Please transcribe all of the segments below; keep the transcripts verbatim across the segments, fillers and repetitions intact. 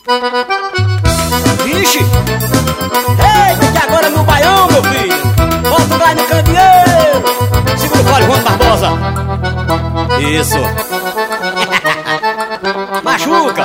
Vixe! Eita, que agora no baião, meu filho! Bota o gai no candeeiro! Segura o fole, Juan Barbosa! Isso! Machuca!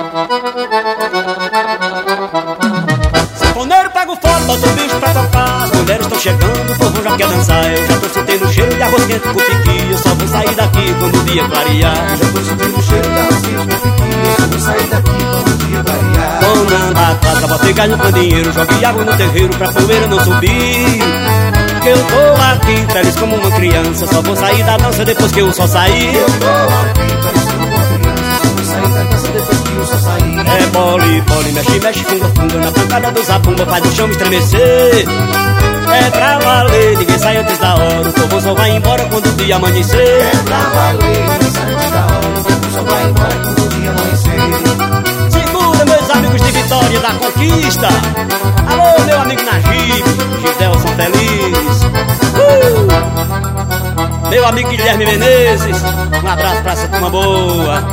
Sanfoneiro pega o fole, bota o bicho pra tocar. As mulheres estão chegando, o povo já quer dançar. Eu já tô sentindo o cheiro de arroz quente com piqui. Eu só vou sair daqui quando o dia clarear. Eu já tô sentindo o cheiro de arroz quente com piqui. Eu só vou sair daqui quando o dia clarear. Dona da casa, botei gás no candeeiro. Joguei água no terreiro pra poeira não subir. Que eu tô aqui, feliz como uma criança. Só vou sair da dança depois que eu só sair. Eu tô aqui, feliz como uma criança. Só vou sair da dança depois que eu só sair. É bole, bole, mexe, mexe, funga, funga. Na pancada do zabumba faz o chão me estremecer. É pra valer, ninguém sai antes da hora. O povo só vai embora quando o dia amanhecer. É pra valer, ninguém sai antes da hora. O povo só vai embora quando o dia amanhecer. Segura, meus amigos de Vitória da Conquista. Alô, meu amigo Najib, Gidelson Feliz. uh! Meu amigo Guilherme Menezes. Um abraço pra essa turma boa.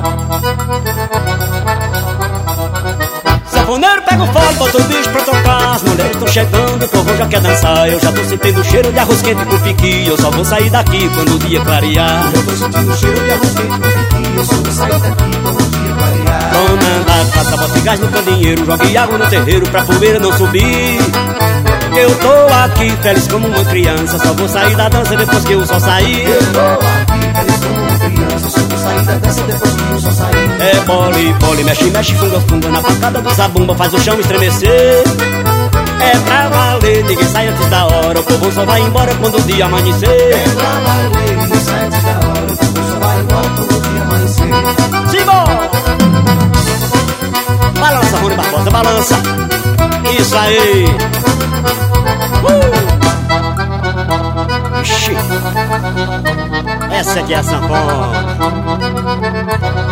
Sanfoneiro pega o fole, bota o bicho pra tocar. As mulheres estão chegando, o povo já quer dançar. Eu já tô sentindo o cheiro de arroz quente com piqui. Eu só vou sair daqui quando o dia clarear. Eu já tô sentindo o cheiro de arroz quente com piqui. Eu só vou sair daqui quando o dia clarear. Dona da casa, bota gás no candeeiro. Jogue água no terreiro pra poeira não subir. Eu tô aqui, feliz como uma criança. Só vou sair da dança depois que eu só sair. Eu tô aqui, feliz como uma criança. Só vou sair da dança depois que eu só sair. É bole, bole, mexe, mexe, funga, funga. Na pancada do zabumba faz o chão estremecer. É pra valer, ninguém sai antes da hora. O povo só vai embora quando o dia amanhecer. É pra valer, ninguém sai antes da hora. O povo só vai embora quando o dia amanhecer. Simbora! Balança, Rony Barbosa, balança. Isso aí. Uh! Ixi. Essa aqui é a sanfona.